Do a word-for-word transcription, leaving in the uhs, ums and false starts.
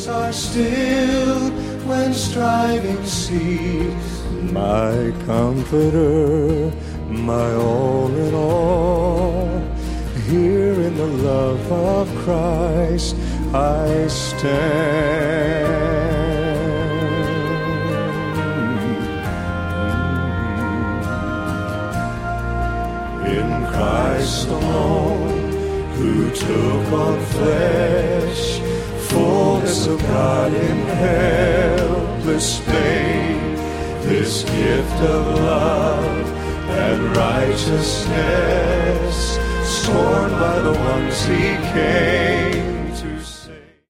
Are still when striving cease. My comforter, my all in all, here in the love of Christ I stand. In Christ alone, who took on flesh, fullness of God in helpless babe, this gift of love and righteousness, scorned by the ones he came,